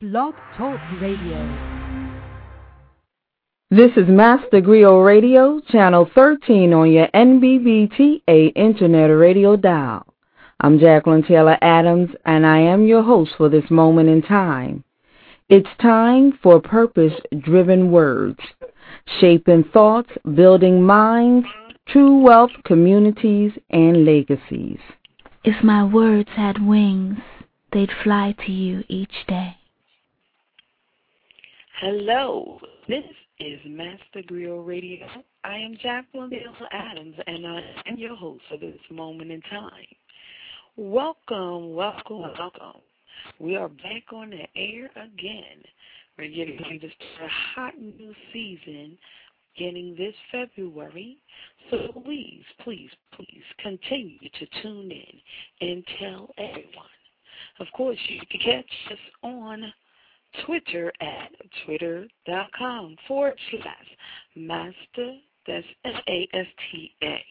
Blog Talk Radio. This is Master Griot Radio, Channel 13 on your NBBTA Internet Radio dial. I'm Jacqueline Taylor Adams, and I am your host for this moment in time. It's time for purpose-driven words, shaping thoughts, building minds, true wealth, communities, and legacies. If my words had wings, they'd fly to you each day. Hello, this is Master Griot Radio. I am Jacqueline Taylor Adams, and I am your host for this moment in time. Welcome, welcome, welcome. We are back on the air again. We're getting ready to start a hot new season beginning this February. So please, please, please continue to tune in and tell everyone. Of course, you can catch us on Twitter at twitter.com/master, that's MASTA,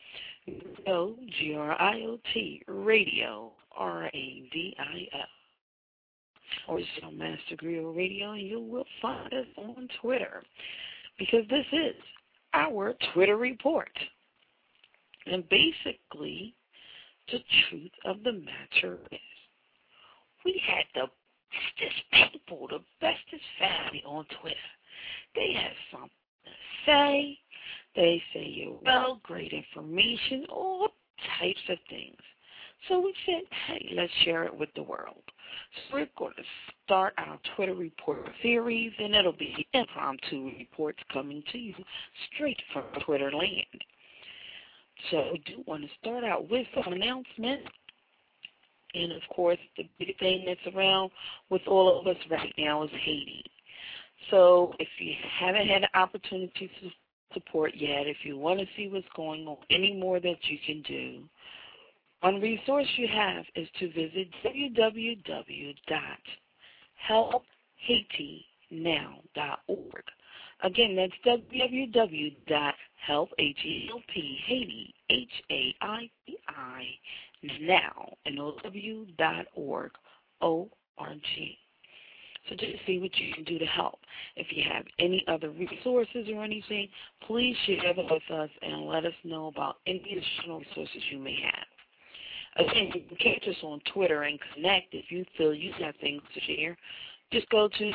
GRIOT, radio, RADIO. Or just on Master Griot Radio, and you will find us on Twitter, because this is our Twitter report. And basically, the truth of the matter is, we had the bestest people, the bestest family on Twitter. They have something to say. They say you're well, great information, all types of things. So we said, hey, let's share it with the world. So we're going to start our Twitter report series, and it'll be impromptu reports coming to you straight from Twitter land. So we do want to start out with some announcements. And, of course, the big thing that's around with all of us right now is Haiti. So if you haven't had an opportunity to support yet, if you want to see what's going on, any more that you can do, one resource you have is to visit www.helphaitynow.org. Again, that's www.helphaitynow, NOW.org, O-R-G. So just see what you can do to help. If you have any other resources or anything, please share them with us and let us know about any additional resources you may have. Again, you can catch us on Twitter and connect if you feel you have things to share. Just go to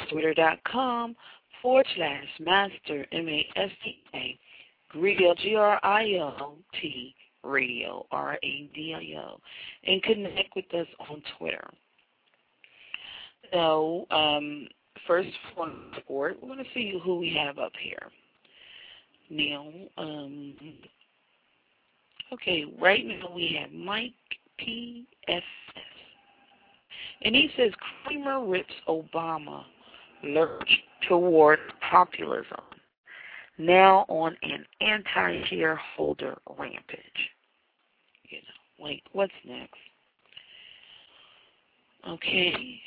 twitter.com/master, MASTA, Griot, GRIOT, radio, RADIO, and connect with us on Twitter. So, first one report, we're going to see who we have up here. Now, okay, right now we have Mike PFS. And he says, Creamer rips Obama lurch toward populism. Now on an anti-shareholder rampage. You know, like, what's next? Okay.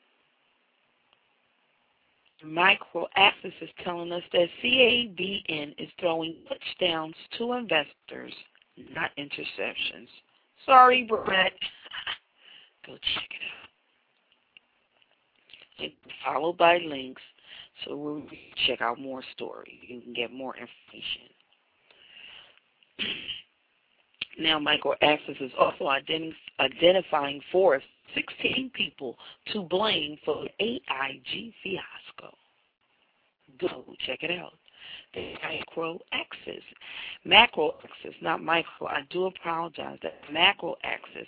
Microaxis is telling us that CABN is throwing touchdowns to investors, not interceptions. Sorry, Brett. Go check it out. And followed by links, so we'll check out more stories. You can get more information. Now, Microaxis is also identifying 16 people to blame for the AIG fiasco. Go check it out. The Macroaxis, not micro. I do apologize. That's Macroaxis,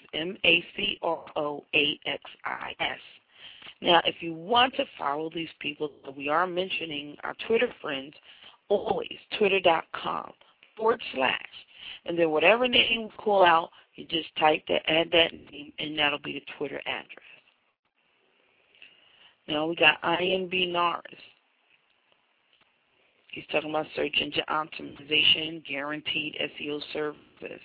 MACROAXIS. Now, if you want to follow these people, we are mentioning our Twitter friends, always, twitter.com/, and then whatever name we call out, you just add that name, and that'll be the Twitter address. Now we got INB NARS. He's talking about search engine optimization, guaranteed SEO service.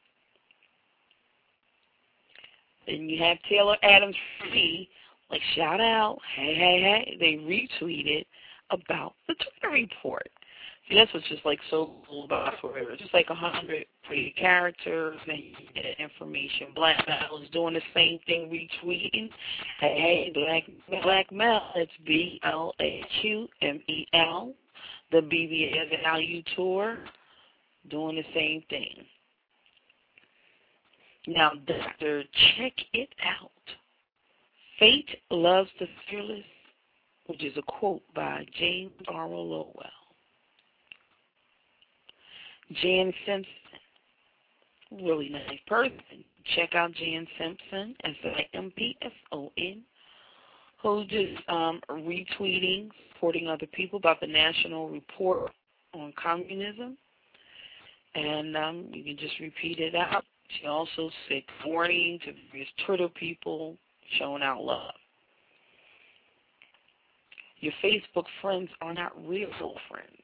Then you have Taylor Adams Free, like shout out, hey, they retweeted about the Twitter report. That's what's just like so cool about Twitter. Just like 100 pretty characters, and you get information. Black Mel is doing the same thing, retweeting. Hey, Black Mel, it's BLAQMEL. The BBSLU tour, doing the same thing. Now, Doctor, check it out. Fate loves the fearless, which is a quote by James R. Lowell. Jan Simpson, really nice person. Check out Jan Simpson, SIMPSON, who's just retweeting, supporting other people about the National Report on Communism. And you can just repeat it out. She also said good morning to various Twitter people, showing out love. Your Facebook friends are not real friends.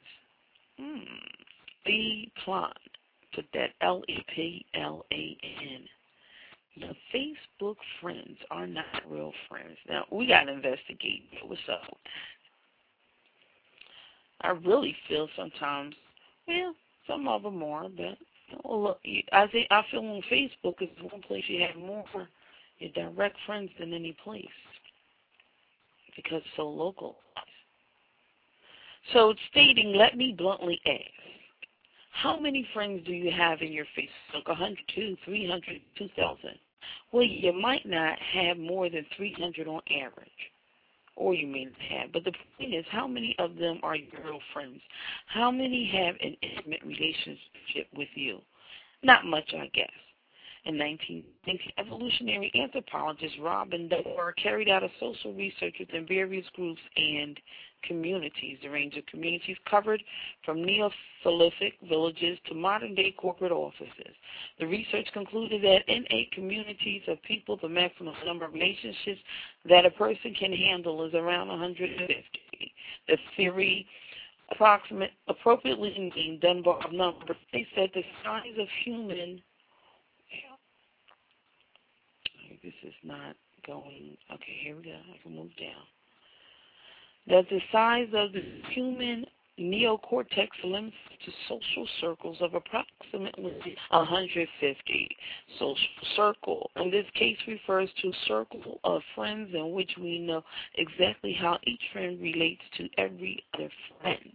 Lee Plan, put that LEPLAN. Your Facebook friends are not real friends. Now, we got to investigate what's up with that. I really feel sometimes, well, some of them are, but look, I feel on Facebook is one place you have more your direct friends than any place because it's so local. So it's stating, let me bluntly ask, how many friends do you have in your Facebook? 100, 200, 300, 2,000? Well, you might not have more than 300 on average, or you may not have. But the point is, how many of them are your real friends? How many have an intimate relationship with you? Not much, I guess. In 1990, evolutionary anthropologist Robin Dunbar carried out a social research within various groups and communities. The range of communities covered from Neolithic villages to modern-day corporate offices. The research concluded that in 8 communities of people, the maximum number of relationships that a person can handle is around 150. The theory appropriately named Dunbar number. They said the size of human... This is not going... Okay, here we go. I can move down. That the size of the human neocortex limits to social circles of approximately 150. Social circle, in this case, refers to a circle of friends in which we know exactly how each friend relates to every other friend.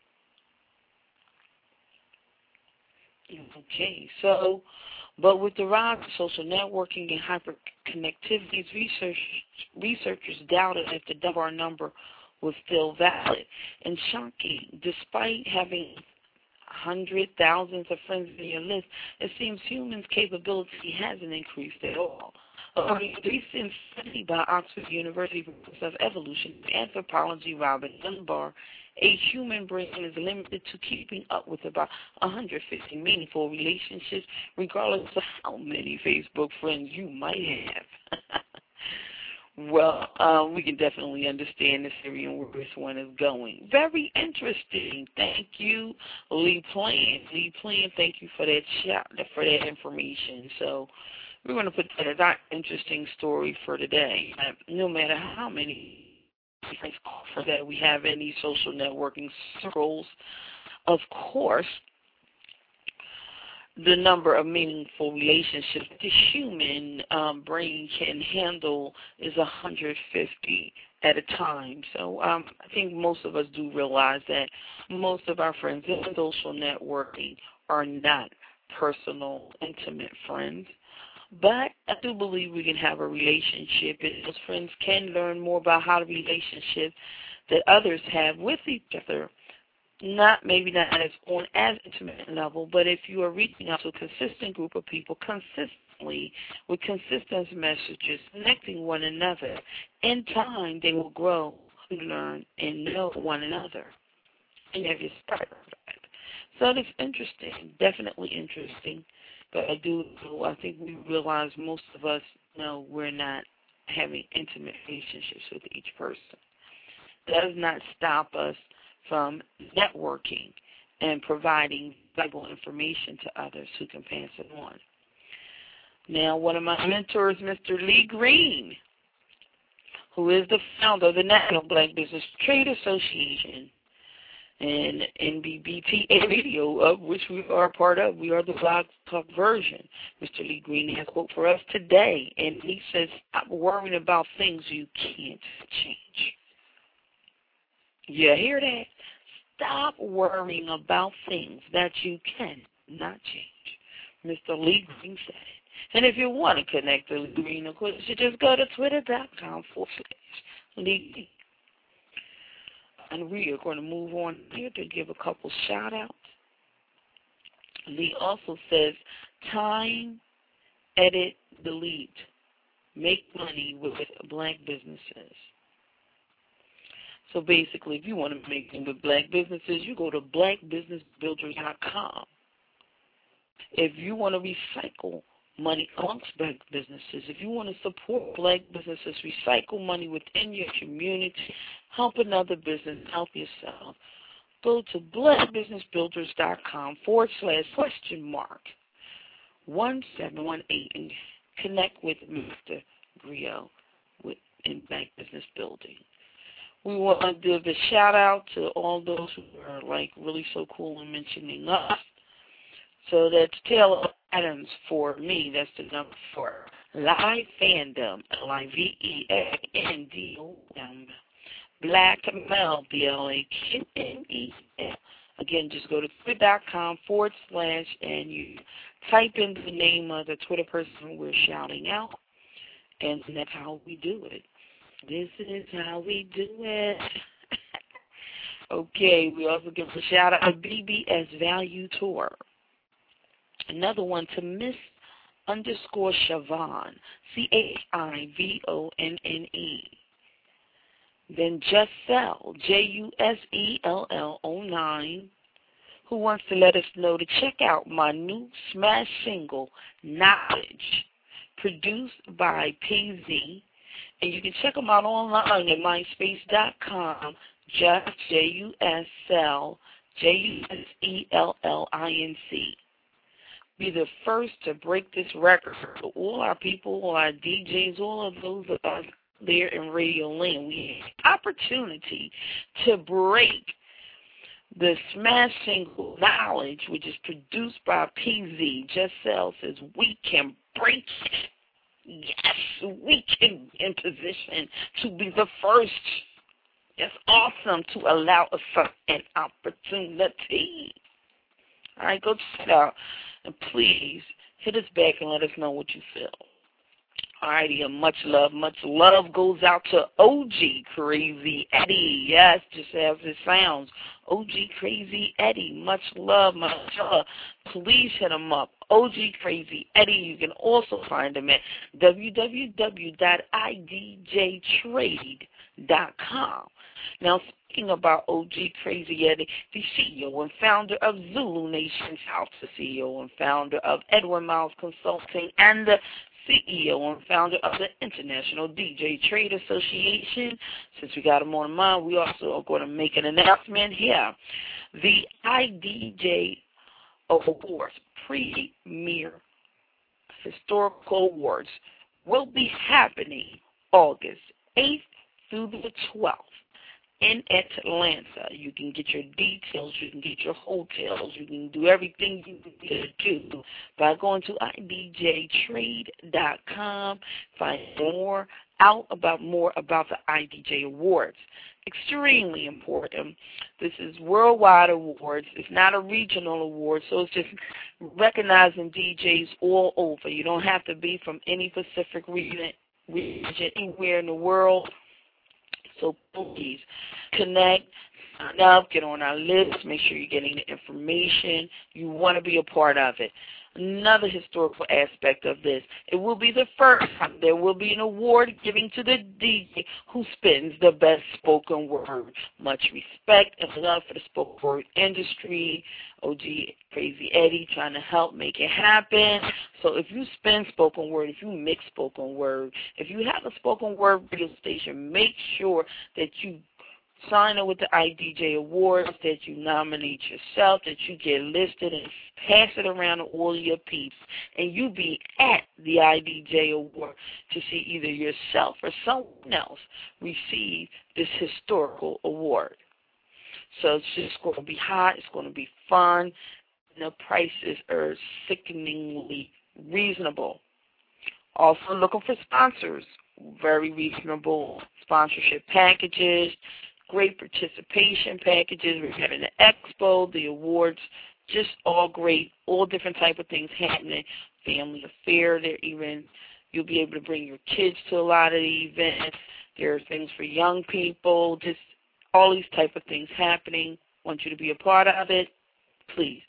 Okay, so, but with the rise of social networking and hyperconnectivity, researchers doubted if the Dunbar number was still valid. And shocking, despite having hundreds, thousands of friends in your list, it seems humans' capability hasn't increased at all. According to a recent study by Oxford University Professor of Evolution and Anthropology Robin Dunbar, a human brain is limited to keeping up with about 150 meaningful relationships, regardless of how many Facebook friends you might have. Well, we can definitely understand this theory and where this one is going. Very interesting. Thank you, Lee Plan. Lee Plan, thank you for that for that information. So we're going to put that as our interesting story for today. No matter how many different offers that we have in these social networking circles, of course, the number of meaningful relationships the human brain can handle is 150 at a time. So I think most of us do realize that most of our friends in social networking are not personal, intimate friends. But I do believe we can have a relationship, and those friends can learn more about how the relationship that others have with each other. Maybe not on as intimate level, but if you are reaching out to a consistent group of people consistently with consistent messages, connecting one another, in time they will grow, learn, and know one another. And have you started that? So it's interesting, definitely interesting. But I think we realize most of us know we're not having intimate relationships with each person. That does not stop us from networking and providing valuable information to others who can pass it on. Now, one of my mentors, Mr. Lee Green, who is the founder of the National Black Business Trade Association, and NBBTA Radio, of which we are a part of. We are the Blog Talk version. Mr. Lee Green has a quote for us today, and he says, stop worrying about things you can't change. You hear that? Stop worrying about things that you cannot change. Mr. Lee Green said it. And if you want to connect to Lee Green, of course, you just go to twitter.com/Lee. And we are going to move on here to give a couple shout-outs. Lee also says, time, edit, delete. Make money with black businesses. So basically, if you want to make money with black businesses, you go to blackbusinessbuilders.com. If you want to recycle money amongst black businesses, if you want to support black businesses, recycle money within your community, help another business, help yourself, go to blackbusinessbuilders.com/?1718 and connect with Mr. Griot in Black Business Building. We want to give a shout out to all those who are like really so cool in mentioning us. So that's Taylor Adams for me. That's the number 4. Live Fandom, LIVEANDOM. Black Mel, BLAQMEL. Again, just go to twitter.com/ and you type in the name of the Twitter person we're shouting out, and that's how we do it. This is how we do it. Okay, we also give a shout out to BBS Value Tour. Another one to Miss _Chavonne, CHIVONNE. Then Justell, JUSELL09, who wants to let us know to check out my new smash single, Knowledge, produced by PZ. And you can check them out online at myspace.com, just JUSELLINC. Be the first to break this record for all our people, all our DJs, all of those that are there in Radio Land. We have opportunity to break the smash single Knowledge, which is produced by PZ. Justell says we can break it. Yes, we can be in position to be the first. It's awesome to allow us an opportunity. All right, go check it out. And please hit us back and let us know what you feel. Alrighty, and much love goes out to OG Crazy Eddie. Yes, just as it sounds. OG Crazy Eddie. Much love. Please hit him up. OG Crazy Eddie. You can also find him at www.idjtrade.com. Now, speaking about OG Crazy Eddie, the CEO and founder of Zulu Nation South, the CEO and founder of Edwin Miles Consulting, and the CEO and founder of the International DJ Trade Association. Since we got him on the mind, we also are going to make an announcement here. The IDJ Awards, Premier Historical Awards, will be happening August 8th through the 12th. In Atlanta. You can get your details, you can get your hotels, you can do everything you need to do by going to idjtrade.com. Find out more about the IDJ Awards. Extremely important. This is worldwide awards. It's not a regional award, so it's just recognizing DJs all over. You don't have to be from any Pacific region anywhere in the world. So please connect, sign up, get on our list, make sure you're getting the information. You want to be a part of it. Another historical aspect of this, it will be the first time there will be an award giving to the DJ who spins the best spoken word. Much respect and love for the spoken word industry. OG Crazy Eddie trying to help make it happen. So if you spin spoken word, if you mix spoken word, if you have a spoken word radio station, make sure that you sign up with the IDJ Awards, that you nominate yourself, that you get listed and pass it around to all your peeps. And you be at the IDJ Award to see either yourself or someone else receive this historical award. So it's just going to be hot. It's going to be fun. And the prices are sickeningly reasonable. Also looking for sponsors. Very reasonable sponsorship packages, great participation packages. We're having the expo, the awards, just all great, all different type of things happening. Family affair, you'll be able to bring your kids to a lot of the events. There are things for young people, just all these type of things happening. Want you to be a part of it? Please,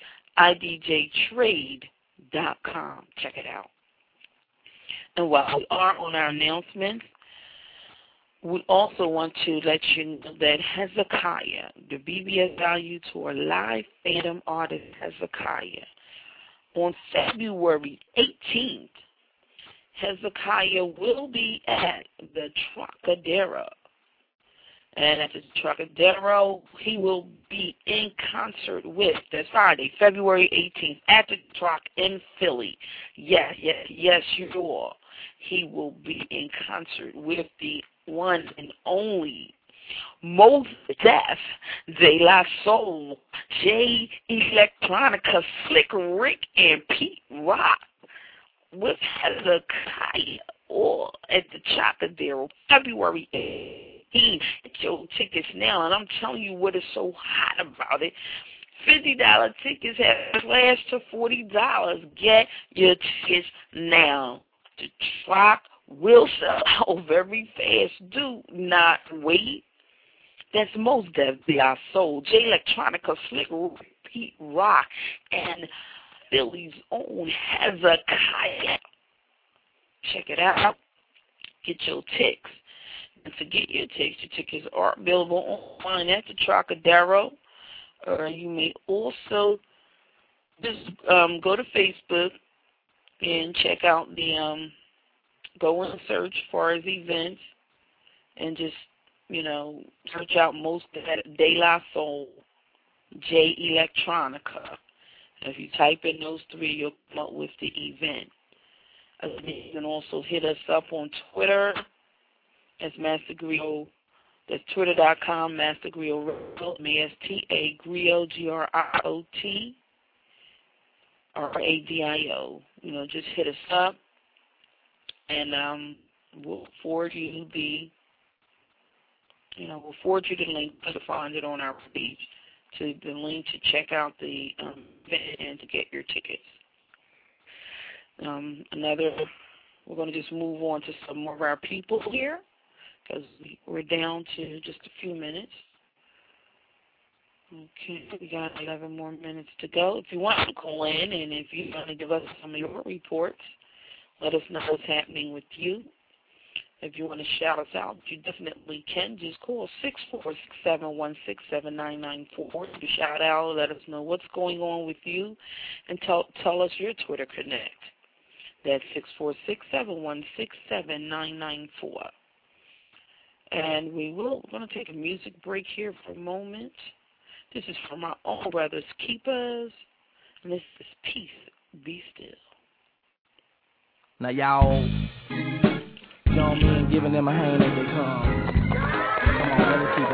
idjtrade.com. Check it out. And while we are on our announcements, we also want to let you know that Hezekiah, the BBS Value Tour live Phantom artist Hezekiah, on February 18th, Hezekiah will be at the Trocadero. And at the Trocadero, he will be in concert with, that's Friday, February 18th, at the Troc in Philly. Yes, you are. He will be in concert with the one and only Mos Def, De La Soul, J Electronica, Slick Rick, and Pete Rock with Hezekiah at the Trocadero, February 18th. Get your tickets now, and I'm telling you what is so hot about it. $50 tickets have slashed to $40. Get your tickets now. The Troc will sell out very fast. Do not wait. That's Mos Def, De La Soul, J Electronica, Slick Pete Rock, and Philly's own Hezekiah. Check it out. Get your tickets. And to get your tickets are available online at the Trocadero. Or you may also just go to Facebook and check out the go and search for his events and just, search out Mos De La Soul, J Electronica. If you type in those three, you'll come up with the event. You can also hit us up on Twitter as Master Griot. That's twitter.com, Master Griot Radio, M-A-S-T-A, Griot, G-R-I-O-T, R-A-D-I-O. Just hit us up, and we'll forward you the link to find it on our page, to the link to check out the event and to get your tickets. We're going to just move on to some more of our people here, because we're down to just a few minutes. Okay, we got 11 more minutes to go. If you want to call in, and if you want to give us some of your reports, let us know what's happening with you. If you want to shout us out, you definitely can. Just call 646-716-7994 to shout out. Let us know what's going on with you, and tell us your Twitter Connect. That's 646-716-7994. And we're going to take a music break here for a moment. This is from our own brothers Keepers, and this is Peace Be Still. Now y'all, you know what I mean, giving them a hand as they come. Come on, let us keep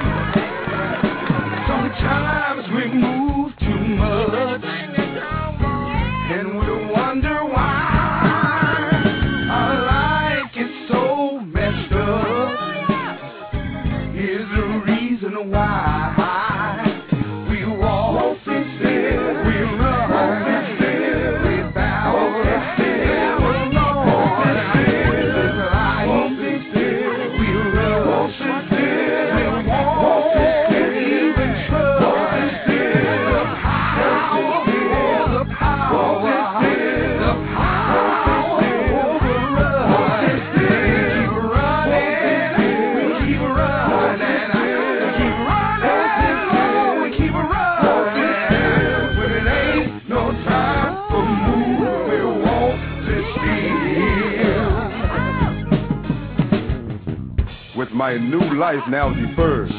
it. Sometimes we move too much, and we wonder why our life is so messed up. Here's the reason why. We walk sincere, we run sincere, we bow sincere, we walk sincere, we run sincere, we walk sincere, we trust sincere. The power sincere, the power sincere, the power sincere over us. Keep running, we keep running, keep running, we keep running. When it ain't no time for move, we won't sit still. With my new life now deferred,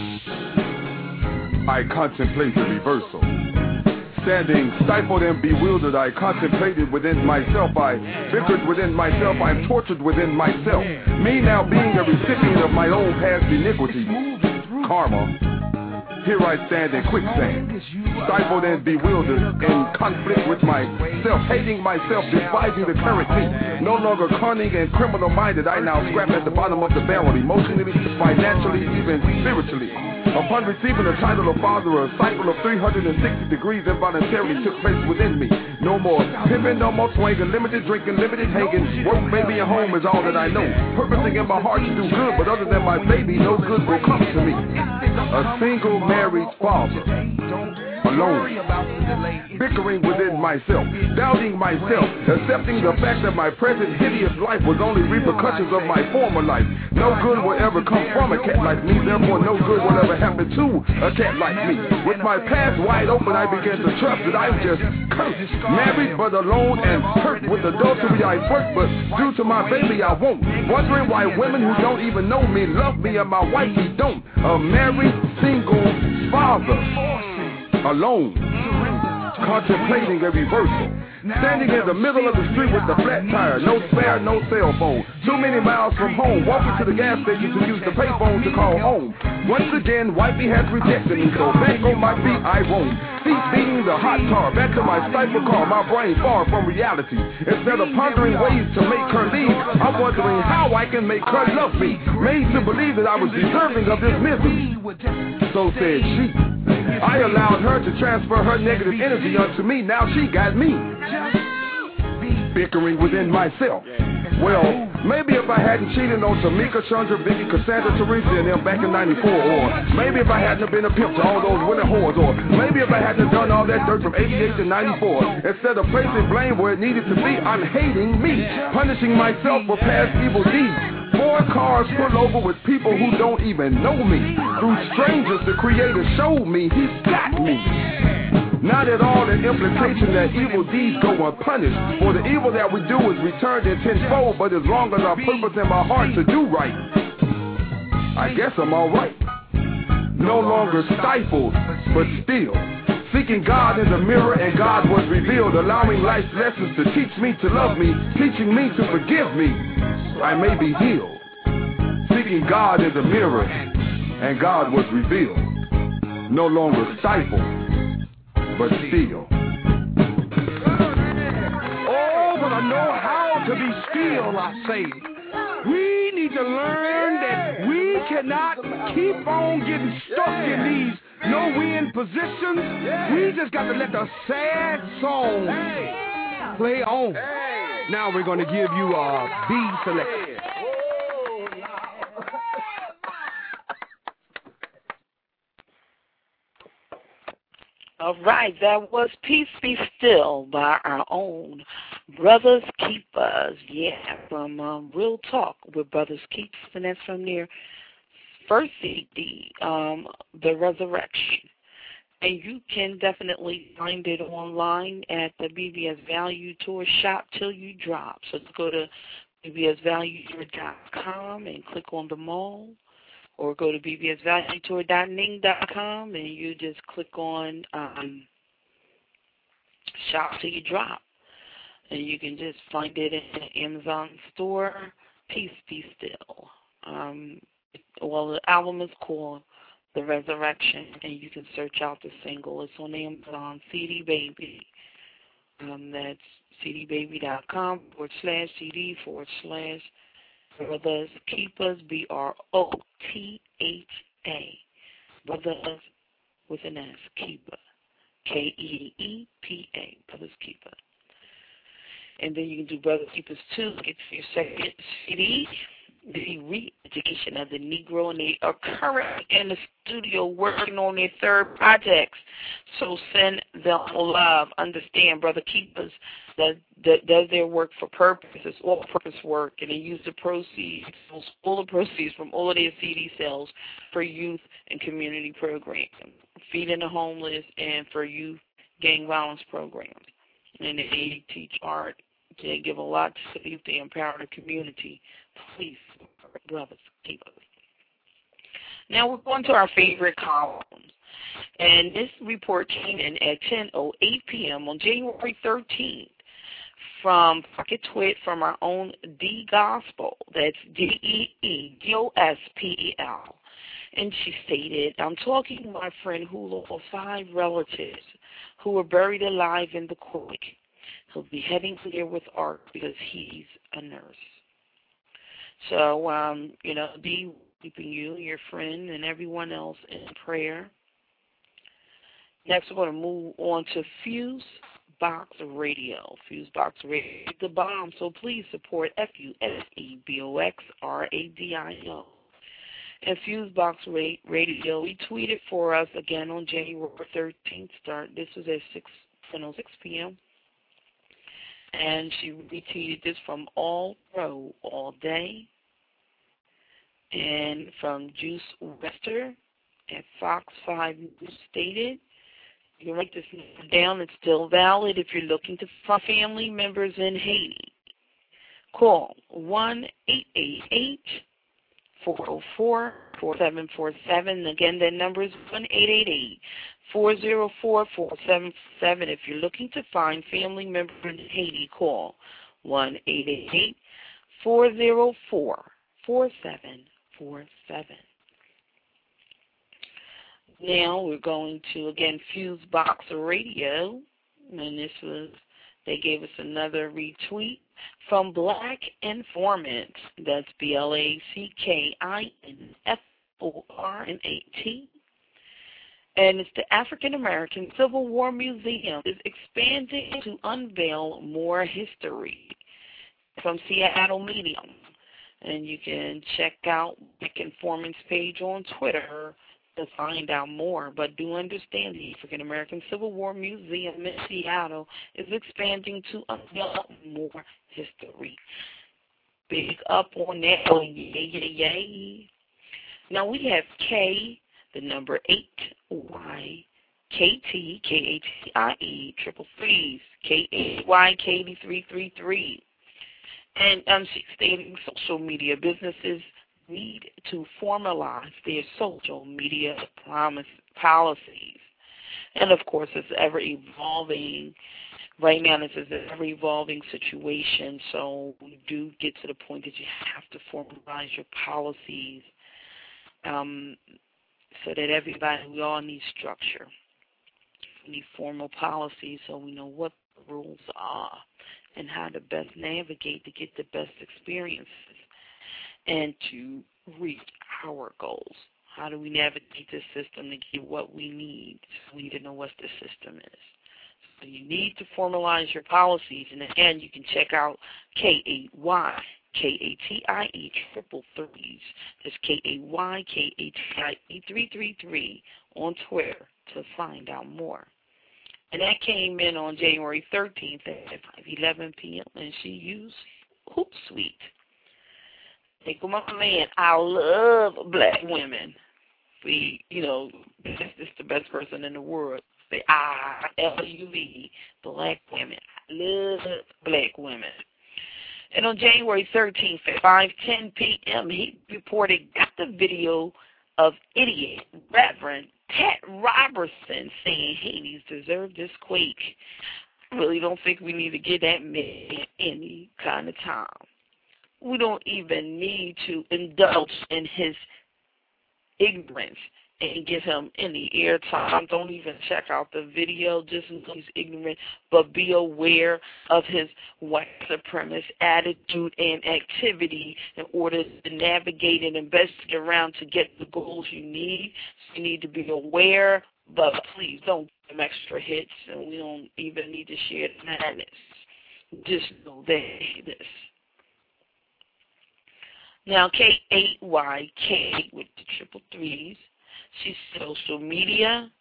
I contemplate the reversal. Standing stifled and bewildered, I contemplated within myself. I bickered within myself. I'm tortured within myself. Me now being a recipient of my own past iniquity, karma. Here I stand in quicksand, stifled and bewildered, in conflict with myself, hating myself, despising the current me. No longer cunning and criminal-minded, I now scrap at the bottom of the barrel, emotionally, financially, even spiritually. Upon receiving the title of father, a cycle of 360 degrees involuntarily took place within me. No more pimping, no more swinging, limited drinking, limited hanging. Work, baby, and home is all that I know. Purposing in my heart to do good, but other than my baby, no good will come to me. A single married father, alone, bickering within myself, doubting myself, accepting the fact that my present hideous life was only repercussions of my former life. No good will ever come from a cat like me, therefore no good will ever happen to a cat like me. With my past wide open, I began to trust that I'm just cursed, married but alone and hurt. With adultery I work, but due to my baby I won't. Wondering why women who don't even know me love me and my wifey don't. A married, single father, alone, contemplating a reversal. Standing in the middle of the street with the flat tire, no spare, no cell phone. Too many miles from home, walking to the gas station to use the payphone to call home. Once again, wifey has rejected me, so back on my feet I roam. Feet beating the hot tar, back to my stifle car, my brain far from reality. Instead of pondering ways to make her leave, I'm wondering how I can make her love me. Made to believe that I was deserving of this misery. So said she. I allowed her to transfer her negative energy onto me. Now she got me bickering within myself. Well, maybe if I hadn't cheated on Tamika, Chandra, Vicky, Cassandra, Teresa, and them back in 94, or maybe if I hadn't been a pimp to all those women whores, or maybe if I hadn't done all that dirt from 88 to 94, instead of placing blame where it needed to be, I'm hating me, punishing myself for past evil deeds. 4 cars pull over with people who don't even know me. Through strangers, the Creator showed me He's got me. Not at all an implication that evil deeds go unpunished, for the evil that we do is returned in tenfold, but as long as I purpose in my heart to do right, I guess I'm alright. No longer stifled, but still seeking God in the mirror, and God was revealed, allowing life's lessons to teach me to love me, teaching me to forgive me. I may be healed. Seeking God in the mirror, and God was revealed. No longer stifled, but still. Oh, but I know how to be still, I say. We need to learn that we cannot keep on getting stuck in these no-win positions. We just got to let the sad song play on. Now we're going to give you a B selection. All right, that was Peace Be Still by our own Brothers Keepers. Yeah, from Real Talk with Brothers Keepers, and that's from their first CD, The Resurrection. And you can definitely find it online at the BBS Value Tour Shop Till You Drop. So go to bbsvaluetour.com and click on the mall, or go to bbsvaluetour.ning.com and you just click on Shop Till You Drop. And you can just find it in the Amazon store, Peace Be Still. Well, the album is called The Resurrection, and you can search out the single. It's on Amazon, CD Baby. That's cdbaby.com/CD/Brothers Keepers, BROTHA. Brothers with an S, Keeper. KEEPA, Brothers Keeper. And then you can do Brothers Keepers 2, get your second CD, The Re-Education of the Negro, and they are currently in the studio working on their third projects. So send them love. Understand, Brother Keepers that does their work for purpose. It's all purpose work, and they use the proceeds, all the proceeds from all of their CD sales for youth and community programs, feeding the homeless, and for youth gang violence programs. And they teach art. They give a lot to the youth. They empower the community. Please, Brothers Keepers. Now we're going to our favorite columns. And this report came in at 10:08 p.m. on January 13th from Pocket Twit from our own D Gospel. That's DEEGOSPEL. And she stated, I'm talking to my friend who lost 5 relatives who were buried alive in the quake. He'll be heading clear with ARC because he's a nurse. So, be keeping you, your friend, and everyone else in prayer. Next, we're going to move on to Fuse Box Radio. Fuse Box Radio is the bomb, so please support FUSEBOXRADIO. And Fuse Box Radio, he tweeted for us again on January 13th. This was at 6 p.m. And she retweeted this from All Pro All Day and from Juice Wester at Fox 5 News stated, you can write this down, it's still valid if you're looking to find family members in Haiti. Call 1-888-404-4747. Again, that number is 1-888-404-4747. If you're looking to find family members in Haiti, call 1-888-404-4747. Now we're going to, again, Fuse Box Radio, and they gave us another retweet from Black Informant. That's BLACKINFORMAT. And it's the African American Civil War Museum is expanding to unveil more history from Seattle Medium. And you can check out Black Informant's page on Twitter to find out more. But do understand the African American Civil War Museum in Seattle is expanding to unveil more history. Big up on that. Yay. Now we have K, the number 8, Y, KT, KATIE, triple threes, KAY, Katie 333. And she's stating social media businesses need to formalize their social media policies. And, of course, it's ever-evolving. Right now, this is an ever-evolving situation, so we do get to the point that you have to formalize your policies so that we all need structure. We need formal policies so we know what the rules are and how to best navigate to get the best experiences and to reach our goals. How do we navigate this system to get what we need? We need to know what the system is. So you need to formalize your policies. And again, you can check out KAY, KATIE, triple threes. That's KAY, KATIE 333 on Twitter to find out more. And that came in on January 13th at 5:11 p.m. and she used Hootsuite. Think of my man, I love black women. This is the best person in the world. Say I-L-U-V, black women. I love black women. And on January 13th at 5:10 p.m., he reported got the video of idiot Reverend Pat Robertson saying Haiti's deserve this quake. I really don't think we need to give that man any kind of time. We don't even need to indulge in his ignorance and give him any airtime. Don't even check out the video just in case he's ignorant, but be aware of his white supremacist attitude and activity in order to navigate and investigate around to get the goals you need. So you need to be aware, but please don't give him extra hits, and we don't even need to share the madness. Just know this. Now, KAYK with the triple threes. She's social media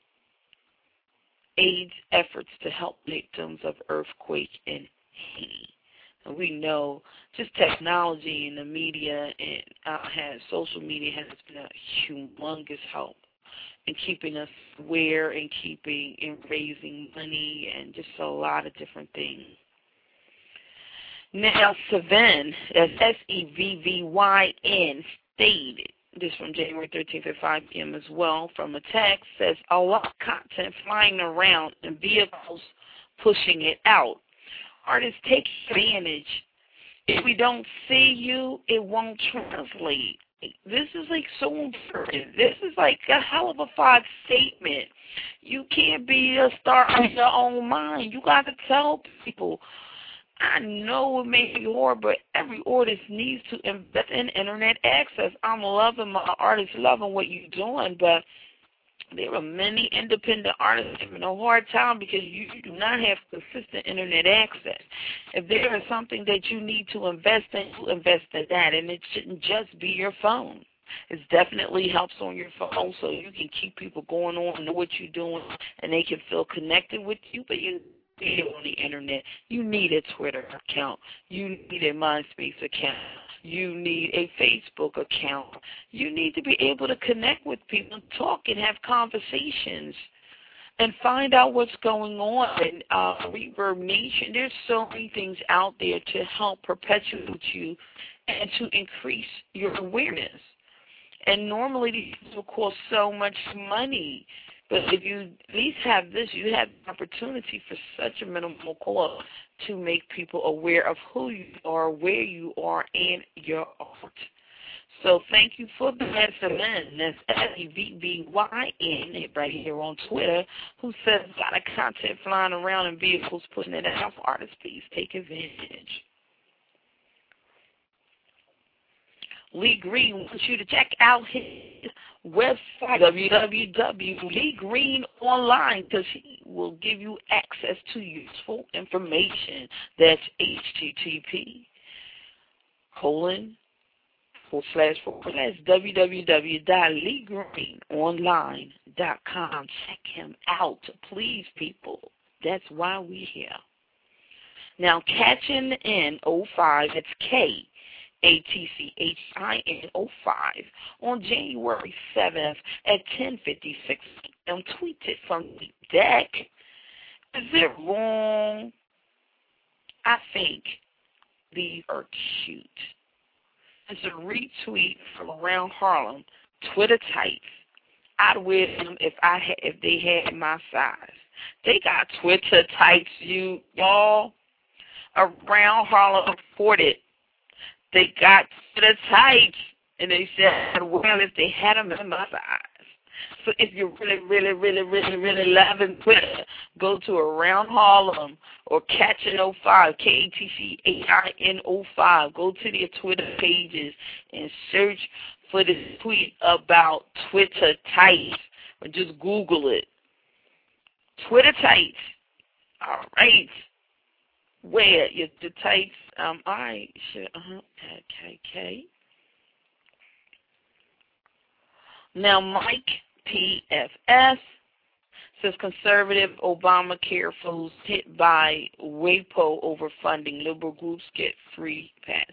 aids efforts to help victims of earthquake in Haiti. And we know just technology and the media and social media has been a humongous help in keeping us aware and raising money and just a lot of different things. Now, Sevin, that's SEVVYN, stated, this from January 13th at 5 p.m. as well, from a text, says a lot of content flying around and vehicles pushing it out. Artists take advantage. If we don't see you, it won't translate. This is like so important. This is like a hell of a fine statement. You can't be a star of your own mind. You got to tell people. I know it may be hard, but every artist needs to invest in internet access. I'm loving my artists, loving what you're doing, but there are many independent artists having a hard time because you do not have consistent internet access. If there is something that you need to invest in, you invest in that, and it shouldn't just be your phone. It definitely helps on your phone so you can keep people going on, know what you're doing, and they can feel connected with you, but you need it on the internet. You need a Twitter account. You need a MySpace account. You need a Facebook account. You need to be able to connect with people and talk and have conversations and find out what's going on. And Reverb Nation, there's so many things out there to help perpetuate you and to increase your awareness. And normally these will cost so much money. But if you at least have this, you have the opportunity for such a minimal cost to make people aware of who you are, where you are, and your art. So thank you for the SMN. That's SEVBYN right here on Twitter, who says got a content flying around in vehicles pushing it out for artists. Please take advantage. Lee Green wants you to check out his website, www.leegreenonline, because he will give you access to useful information. That's http://www.leegreenonline.com. Check him out, please, people. That's why we're here. Now, Catchin' in 05, it's KATCHIN05 on January 7th at 10:56 p.m. Tweeted from the deck. Is it wrong? I think these are cute. It's a retweet from around Harlem. Twitter tights. I'd wear them if they had my size. They got Twitter tights, y'all. Around Harlem reported. They got Twitter tights, and they said, well, if they had them in my size. So if you're really loving Twitter, go to Around Harlem or Catchin'05, KATCHIN05. Go to their Twitter pages and search for this tweet about Twitter tights, or just Google it. Twitter tights. All right. Where the tights? I should. Okay. Now, Mike PFS says conservative Obamacare fools hit by WAPO over funding. Liberal groups get free pass.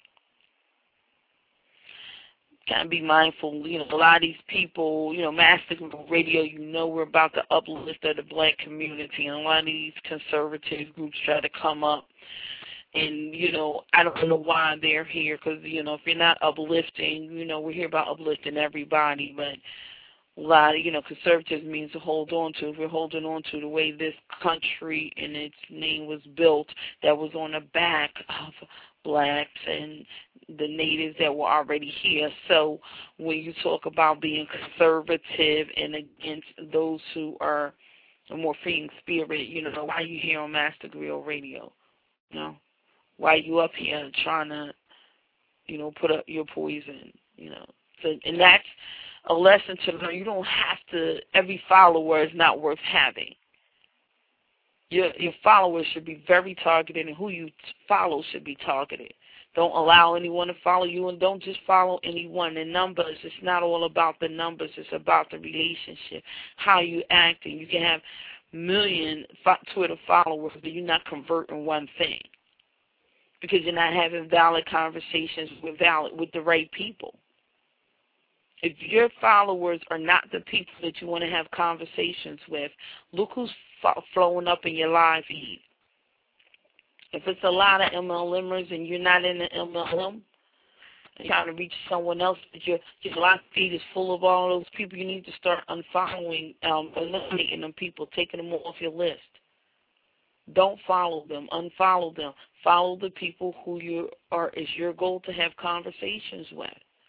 Kind of be mindful, a lot of these people, Master Radio, we're about to uplift the black community, and a lot of these conservative groups try to come up, and, I don't know why they're here, because, if you're not uplifting, we're here about uplifting everybody, but a lot of, conservatism means to hold on to. If we're holding on to the way this country and its name was built, that was on the back of blacks and the natives that were already here. So when you talk about being conservative and against those who are a more freeing spirit, why are you here on Master Grill Radio? Why are you up here trying to, put up your poison, So, and that's a lesson to learn. You don't have to, every follower is not worth having. Your followers should be very targeted, and who you follow should be targeted. Don't allow anyone to follow you, and don't just follow anyone. The numbers, it's not all about the numbers. It's about the relationship, how you act. And you can have million Twitter followers, but you're not converting one thing because you're not having valid conversations with the right people. If your followers are not the people that you want to have conversations with, look who's flowing up in your live feed. If it's a lot of MLMers and you're not in the MLM, and trying to reach someone else, but your live feed is full of all those people, you need to start unfollowing, eliminating them people, taking them off your list. Don't follow them. Unfollow them. Follow the people who is your goal to have conversations with.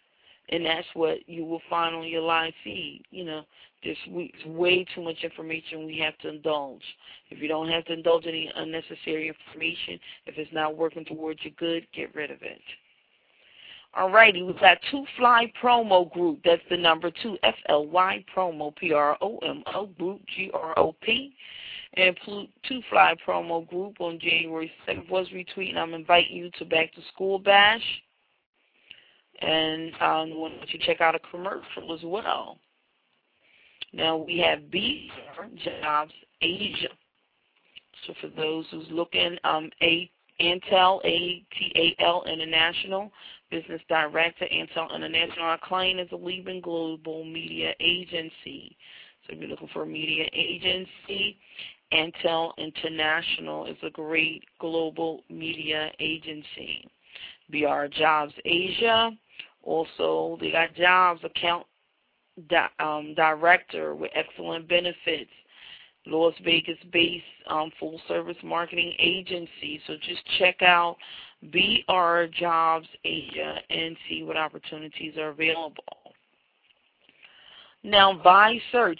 And that's what you will find on your live feed. There's way too much information we have to indulge. If you don't have to indulge any unnecessary information, if it's not working towards your good, get rid of it. Alrighty, we've got Two Fly Promo Group. That's the number 2, FLY Promo, PROMO Group, GROP. And Two Fly Promo Group on January 2nd was retweeting. I'm inviting you to Back to School Bash. And I want you to check out a commercial as well. Now we have B Jobs Asia. So for those who's looking, Antel, ATAL International, Business Director, Antel International. Our client is a leading global media agency. So if you're looking for a media agency, Antel International is a great global media agency. BR Jobs Asia. Also, they got jobs account director with excellent benefits. Las Vegas-based full-service marketing agency. So just check out BR Jobs Asia and see what opportunities are available. Now, ViSearch,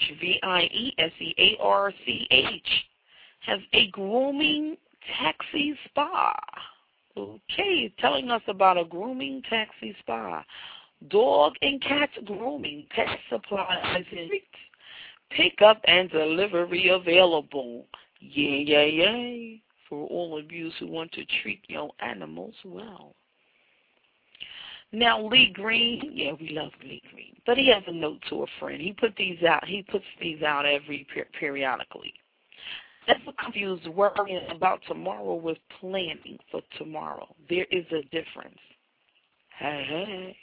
VIESEARCH, has a grooming taxi spa. Okay, telling us about a grooming taxi spa. Dog and cat grooming, pet supplies, and pick-up and delivery available. Yay, for all of you who want to treat your animals well. Now, Lee Green, we love Lee Green, but he has a note to a friend. He puts these out every periodically. That's what confused worrying about tomorrow with planning for tomorrow. There is a difference. Hey.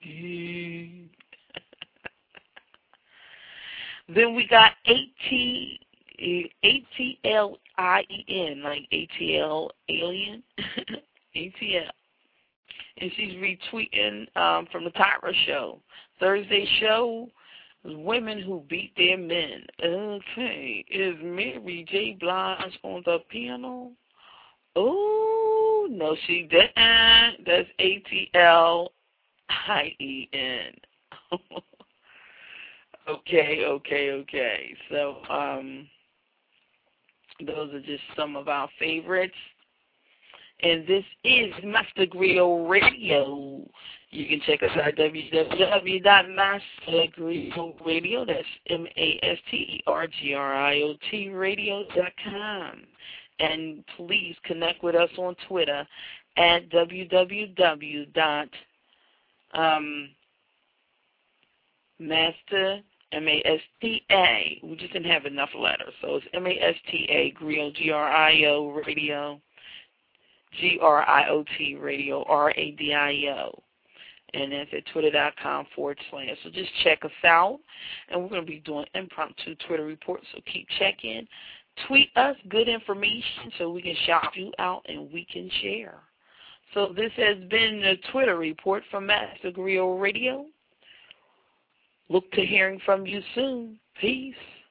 Then we got ATLIEN, like ATL Alien, ATL. And she's retweeting from the Tyra show. Thursday show was women who beat their men. Okay, is Mary J. Blige on the piano? Oh, no, she didn't. That's ATLIEN. Okay. So, those are just some of our favorites. And this is Master Griot Radio. You can check us out at www.mastergriotradio. That's MasterGriot radio.com. And please connect with us on Twitter at www.master, M-A-S-T-A. We just didn't have enough letters. So it's M-A-S-T-A, Griot, G-R-I-O, radio, G-R-I-O-T, radio, R-A-D-I-O. And that's at twitter.com/. So just check us out. And we're going to be doing impromptu Twitter reports, so keep checking. Tweet us good information so we can shout you out and we can share. So this has been the Twitter report from Master Griot Radio. Look to hearing from you soon. Peace.